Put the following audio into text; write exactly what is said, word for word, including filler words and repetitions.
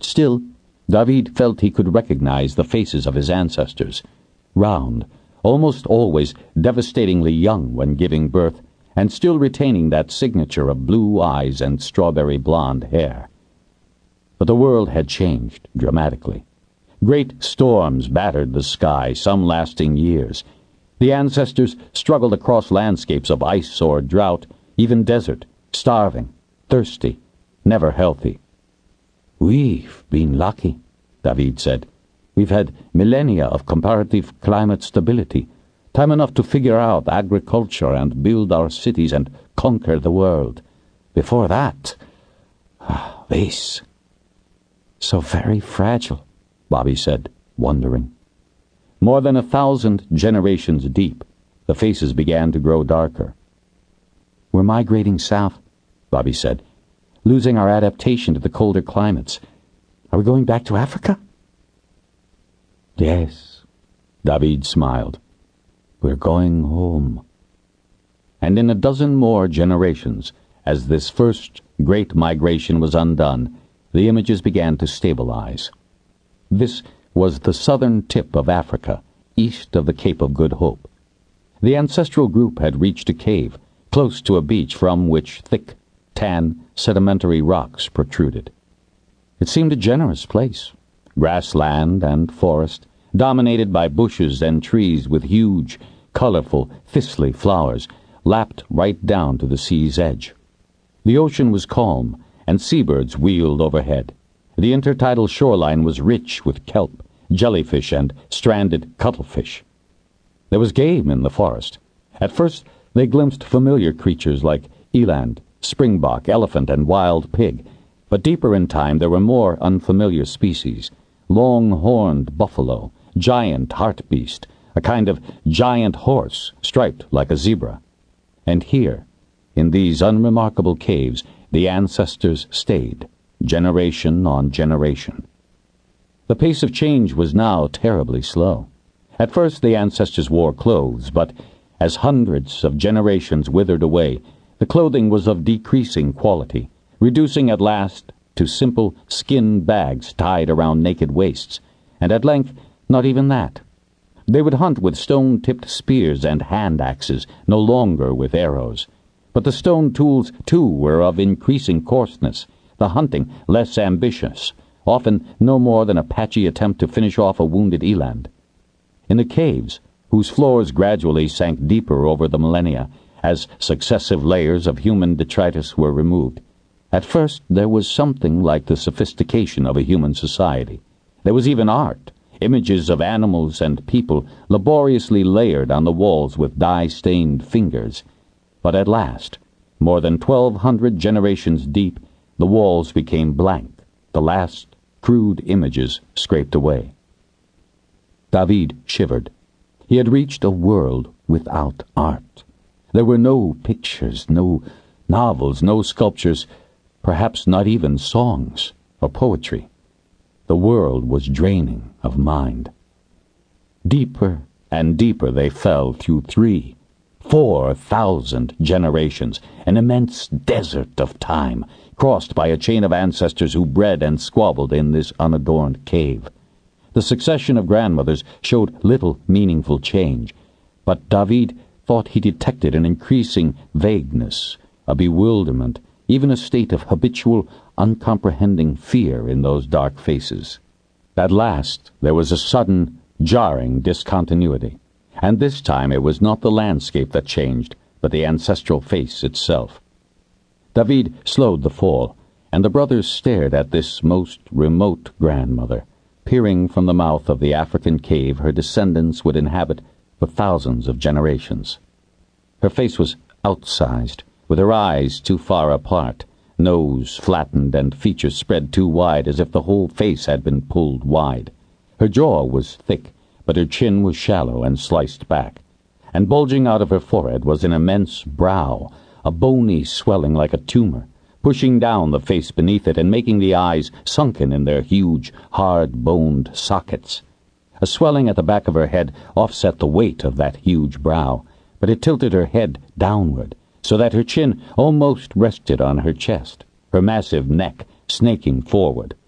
Still, David felt he could recognize the faces of his ancestors, round, almost always devastatingly young when giving birth, and still retaining that signature of blue eyes and strawberry blonde hair. But the world had changed dramatically. Great storms battered the sky, some lasting years. The ancestors struggled across landscapes of ice or drought, even desert, starving, thirsty, never healthy. "We've been lucky," David said. "We've had millennia of comparative climate stability, time enough to figure out agriculture and build our cities and conquer the world. Before that, this." "So very fragile," Bobby said, wondering. More than a thousand generations deep, the faces began to grow darker. "We're migrating south," Bobby said, "losing our adaptation to the colder climates. Are we going back to Africa?" "Yes," David smiled. "We're going home." And in a dozen more generations, as this first great migration was undone, the images began to stabilize. This was the southern tip of Africa, east of the Cape of Good Hope. The ancestral group had reached a cave, close to a beach from which thick, tan, sedimentary rocks protruded. It seemed a generous place, grassland and forest, dominated by bushes and trees with huge, colorful, thistly flowers, lapped right down to the sea's edge. The ocean was calm, and seabirds wheeled overhead. The intertidal shoreline was rich with kelp, jellyfish, and stranded cuttlefish. There was game in the forest. At first, they glimpsed familiar creatures like eland, springbok, elephant, and wild pig, but deeper in time there were more unfamiliar species: long-horned buffalo, giant hartebeest, a kind of giant horse striped like a zebra. And here, in these unremarkable caves, the ancestors stayed, generation on generation. The pace of change was now terribly slow. At first the ancestors wore clothes, but as hundreds of generations withered away, the clothing was of decreasing quality, reducing at last to simple skin bags tied around naked waists, and at length not even that. They would hunt with stone-tipped spears and hand-axes, no longer with arrows. But the stone tools, too, were of increasing coarseness, the hunting less ambitious, often no more than a patchy attempt to finish off a wounded eland. In the caves, whose floors gradually sank deeper over the millennia as successive layers of human detritus were removed, at first there was something like the sophistication of a human society. There was even art, images of animals and people laboriously layered on the walls with dye-stained fingers. But at last, more than twelve hundred generations deep, the walls became blank, the last crude images scraped away. David shivered. He had reached a world without art. There were no pictures, no novels, no sculptures, perhaps not even songs or poetry. The world was draining of mind. Deeper and deeper they fell through three, four thousand generations, an immense desert of time, crossed by a chain of ancestors who bred and squabbled in this unadorned cave. The succession of grandmothers showed little meaningful change, but David thought he detected an increasing vagueness, a bewilderment, even a state of habitual, uncomprehending fear in those dark faces. At last there was a sudden, jarring discontinuity, and this time it was not the landscape that changed, but the ancestral face itself. David slowed the fall, and the brothers stared at this most remote grandmother, peering from the mouth of the African cave her descendants would inhabit for thousands of generations. Her face was outsized, with her eyes too far apart, nose flattened and features spread too wide as if the whole face had been pulled wide. Her jaw was thick, but her chin was shallow and sliced back, and bulging out of her forehead was an immense brow, a bony swelling like a tumor, pushing down the face beneath it and making the eyes sunken in their huge, hard-boned sockets. A swelling at the back of her head offset the weight of that huge brow, but it tilted her head downward, so that her chin almost rested on her chest, her massive neck snaking forward.